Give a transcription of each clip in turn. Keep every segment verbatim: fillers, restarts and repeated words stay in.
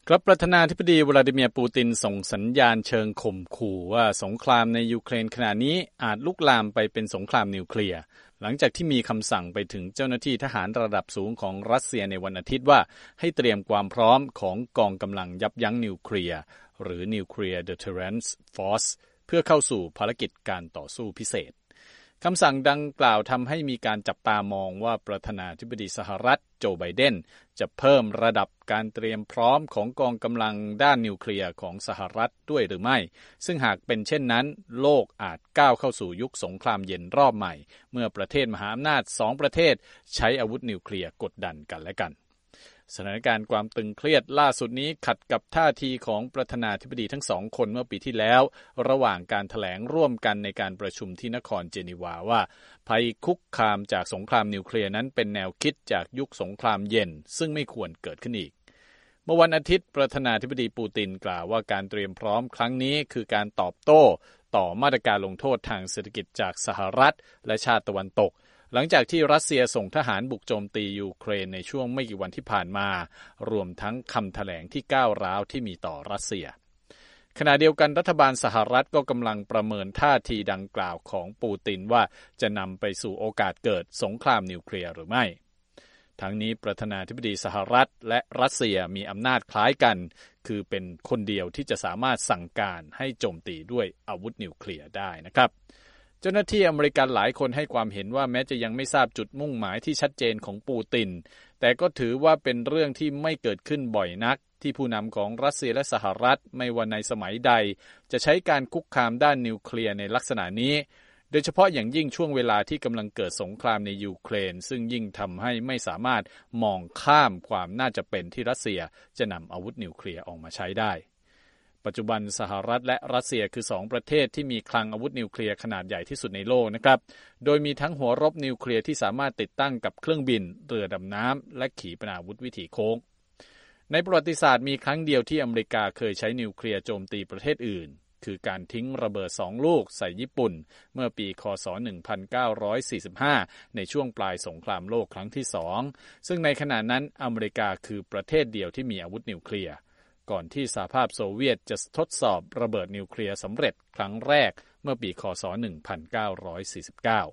ครับประธานาธิบดีวลาดิเมียร์ปูตินส่งสัญญาณเชิงข่มขู่ว่าสงครามในยูเครนขณะนี้อาจลุกลามไปเป็นสงครามนิวเคลียร์หลังจากที่มีคำสั่งไปถึงเจ้าหน้าที่ทหารระดับสูงของรัสเซียในวันอาทิตย์ว่าให้เตรียมความพร้อมของกองกำลังยับยั้งนิวเคลียร์หรือ Nuclear Deterrence Force เพื่อเข้าสู่ภารกิจการต่อสู้พิเศษคำสั่งดังกล่าวทำให้มีการจับตามองว่าประธานาธิบดีสหรัฐโจไบเดนจะเพิ่มระดับการเตรียมพร้อมของกองกำลังด้านนิวเคลียร์ของสหรัฐด้วยหรือไม่ซึ่งหากเป็นเช่นนั้นโลกอาจก้าวเข้าสู่ยุคสงครามเย็นรอบใหม่เมื่อประเทศมหาอำนาจสองประเทศใช้อาวุธนิวเคลียร์กดดันกันและกันสถานการณ์ความตึงเครียดล่าสุดนี้ขัดกับท่าทีของประธานาธิบดีทั้งสองคนเมื่อปีที่แล้วระหว่างการแถลงร่วมกันในการประชุมที่นครเจนีวาว่าภัยคุกคามจากสงครามนิวเคลียร์นั้นเป็นแนวคิดจากยุคสงครามเย็นซึ่งไม่ควรเกิดขึ้นอีกเมื่อวันอาทิตย์ประธานาธิบดีปูตินกล่าวว่าการเตรียมพร้อมครั้งนี้คือการตอบโต้ต่อมาตรการลงโทษทางเศรษฐกิจจากสหรัฐและชาติตะวันตกหลังจากที่รัสเซียส่งทหารบุกโจมตียูเครนในช่วงไม่กี่วันที่ผ่านมารวมทั้งคำแถลงที่ก้าวร้าวที่มีต่อรัสเซียขณะเดียวกันรัฐบาลสหรัฐก็กำลังประเมินท่าทีดังกล่าวของปูตินว่าจะนำไปสู่โอกาสเกิดสงครามนิวเคลียร์หรือไม่ทั้งนี้ประธานาธิบดีสหรัฐและรัสเซียมีอำนาจคล้ายกันคือเป็นคนเดียวที่จะสามารถสั่งการให้โจมตีด้วยอาวุธนิวเคลียร์ได้นะครับเจ้าหน้าที่อเมริกันหลายคนให้ความเห็นว่าแม้จะยังไม่ทราบจุดมุ่งหมายที่ชัดเจนของปูตินแต่ก็ถือว่าเป็นเรื่องที่ไม่เกิดขึ้นบ่อยนักที่ผู้นำของรัสเซียและสหรัฐไม่ว่าในสมัยใดจะใช้การคุกคามด้านนิวเคลียร์ในลักษณะนี้โดยเฉพาะอย่างยิ่งช่วงเวลาที่กำลังเกิดสงครามในยูเครนซึ่งยิ่งทำให้ไม่สามารถมองข้ามความน่าจะเป็นที่รัสเซียจะนำอาวุธนิวเคลียร์ออกมาใช้ได้ปัจจุบันสหรัฐและรัสเซียคือสองประเทศที่มีคลังอาวุธนิวเคลียร์ขนาดใหญ่ที่สุดในโลกนะครับโดยมีทั้งหัวรบนิวเคลียร์ที่สามารถติดตั้งกับเครื่องบินเรือดำน้ำและขีปนาวุธวิถีโค้งในประวัติศาสตร์มีครั้งเดียวที่อเมริกาเคยใช้นิวเคลียร์โจมตีประเทศอื่นคือการทิ้งระเบิดสองลูกใส่ญี่ปุ่นเมื่อปีคศหนึ่งพันเก้าร้อยสี่สิบห้าในช่วงปลายสงครามโลกครั้งที่สองซึ่งในขณะนั้นอเมริกาคือประเทศเดียวที่มีอาวุธนิวเคลียร์ก่อนที่สหภาพโซเวียตจะทดสอบระเบิดนิวเคลียร์สำเร็จครั้งแรกเมื่อปีคศหนึ่งพันเก้าร้อยสี่สิบเก้า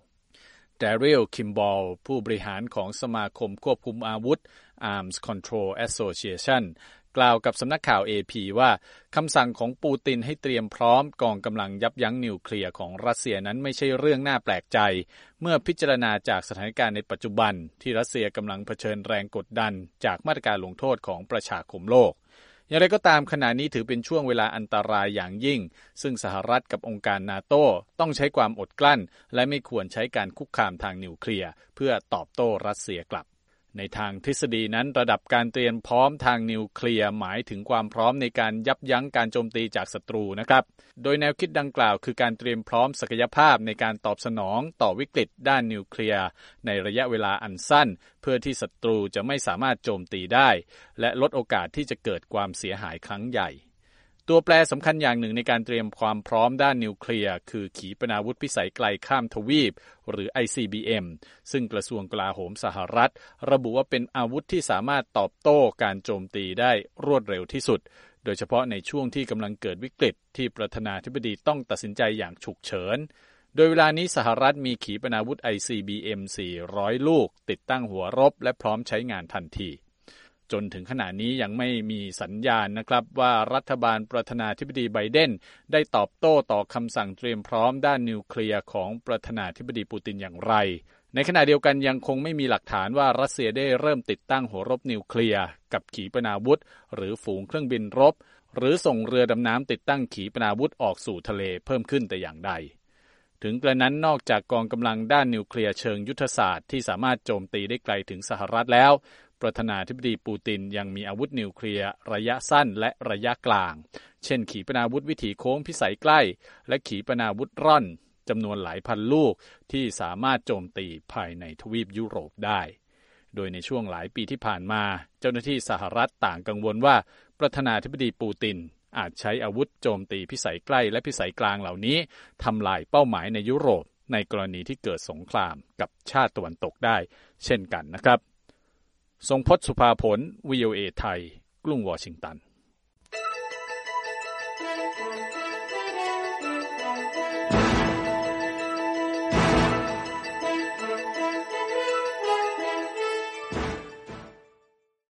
Daryl Kimball ผู้บริหารของสมาคมควบคุมอาวุธ Arms Control Association กล่าวกับสำนักข่าว เอ พี ว่าคำสั่งของปูตินให้เตรียมพร้อมกองกำลังยับยั้งนิวเคลียร์ของรัสเซียนั้นไม่ใช่เรื่องน่าแปลกใจเมื่อพิจารณาจากสถานการณ์ในปัจจุบันที่รัสเซียกำลังเผชิญแรงกดดันจากมาตรการลงโทษของประชาคมโลกอย่างไรก็ตามขณะนี้ถือเป็นช่วงเวลาอันตรายอย่างยิ่งซึ่งสหรัฐกับองค์การนาโต้ต้องใช้ความอดกลั้นและไม่ควรใช้การคุกคามทางนิวเคลียร์เพื่อตอบโต้รัสเซียกลับในทางทฤษฎีนั้นระดับการเตรียมพร้อมทางนิวเคลียร์หมายถึงความพร้อมในการยับยั้งการโจมตีจากศัตรูนะครับโดยแนวคิดดังกล่าวคือการเตรียมพร้อมศักยภาพในการตอบสนองต่อวิกฤตด้านนิวเคลียร์ในระยะเวลาอันสั้นเพื่อที่ศัตรูจะไม่สามารถโจมตีได้และลดโอกาสที่จะเกิดความเสียหายครั้งใหญ่ตัวแปรสำคัญอย่างหนึ่งในการเตรียมความพร้อมด้านนิวเคลียร์คือขีปนาวุธพิสัยไกลข้ามทวีปหรือ ไอ ซี บี เอ็ม ซึ่งกระทรวงกลาโหมสหรัฐระบุว่าเป็นอาวุธที่สามารถตอบโต้การโจมตีได้รวดเร็วที่สุดโดยเฉพาะในช่วงที่กำลังเกิดวิกฤตที่ประธานาธิบดีต้องตัดสินใจอย่างฉุกเฉินโดยเวลานี้สหรัฐมีขีปนาวุธ ไอ ซี บี เอ็ม สี่ร้อย ลูกติดตั้งหัวรบและพร้อมใช้งานทันทีจนถึงขณะนี้ยังไม่มีสัญญาณนะครับว่ารัฐบาลประธานาธิบดีไบเดนได้ตอบโต้ต่อคำสั่งเตรียมพร้อมด้านนิวเคลียร์ของประธานาธิบดีปูตินอย่างไรในขณะเดียวกันยังคงไม่มีหลักฐานว่ารัสเซียได้เริ่มติดตั้งหัวรบนิวเคลียร์กับขีปนาวุธหรือฝูงเครื่องบินรบหรือส่งเรือดำน้ำติดตั้งขีปนาวุธออกสู่ทะเลเพิ่มขึ้นแต่อย่างใดถึงกระนั้นนอกจากกองกำลังด้านนิวเคลียร์เชิงยุทธศาสตร์ที่สามารถโจมตีได้ไกลถึงสหรัฐแล้วประธานาธิบดีปูตินยังมีอาวุธนิวเคลียร์ระยะสั้นและระยะกลางเช่นขีปนาวุธวิถีโค้งพิสัยใกล้และขีปนาวุธร่อนจำนวนหลายพันลูกที่สามารถโจมตีภายในทวีปยุโรปได้โดยในช่วงหลายปีที่ผ่านมาเจ้าหน้าที่สหรัฐต่างกังวลว่าประธานาธิบดีปูตินอาจใช้อาวุธโจมตีพิสัยใกล้และพิสัยกลางเหล่านี้ทำลายเป้าหมายในยุโรปในกรณีที่เกิดสงครามกับชาติตะวันตกได้เช่นกันนะครับทรงพจน์ สุภาผล วี โอ เอ ไทยกรุงวอชิงตัน